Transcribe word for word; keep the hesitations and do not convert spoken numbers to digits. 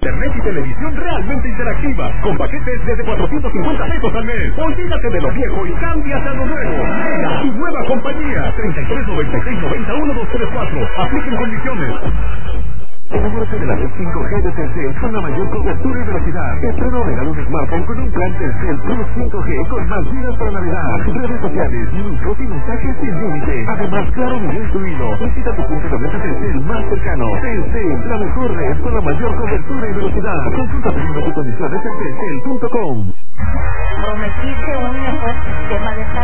Internet y televisión realmente interactiva, con paquetes desde cuatrocientos cincuenta pesos al mes. Olvídate de lo viejo y cámbiate a lo nuevo. Mega, tu nueva compañía. treinta y tres noventa y seis noventa uno dos tres cuatro. Apliquen condiciones. Enamórate de la red cinco G de Telcel con la mayor cobertura y velocidad. Estrena o regala un smartphone con un plan Telcel Plus cinco G con más vidas para navegar. Redes sociales, minutos y mensajes sin límite. Además, claro, video incluido. Visita tu punto de venta Telcel más cercano. Telcel, la mejor red con la mayor cobertura y velocidad. Consulta términos y condiciones en telcel punto com. Prometiste un mejor sistema de salud.